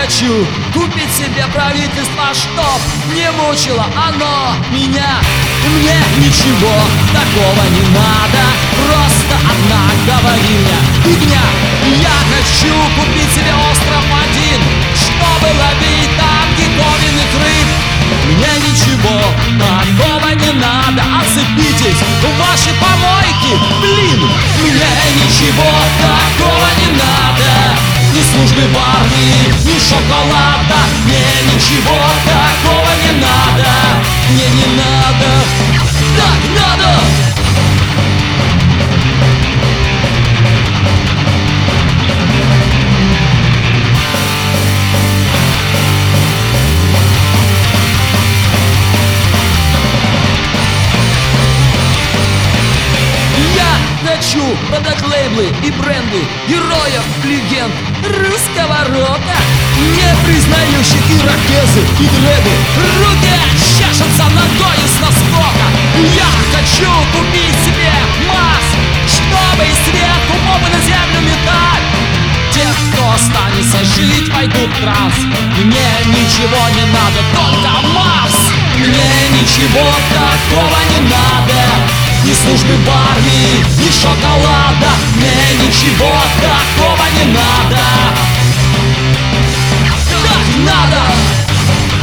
хочу купить себе правительство, чтоб не мучило оно меня. Мне ничего такого не надо, просто одна говорильня фигня. Я хочу купить себе остров один, чтобы ловить там диковинных рыб. Мне ничего такого не надо, отцепитесь ваши помойки, блин. Мне ничего такого не надо, ни службы в армии, ни шоколада. Мне ничего такого не надо, мне не надо, так надо. Хочу продать лейблы и бренды героев, легенд русского рока, не признающих ирокезы и дреды. Руки чешутся ногой с наскока. Я хочу купить себе МАЗ, чтобы сверху мобы на землю метать. Те, кто останется жить, пойдут в транс. Мне ничего не надо, только Марс. Мне ничего такого не надо, ни службы в армии, ни шоколада. Мне ничего такого не надо, так надо.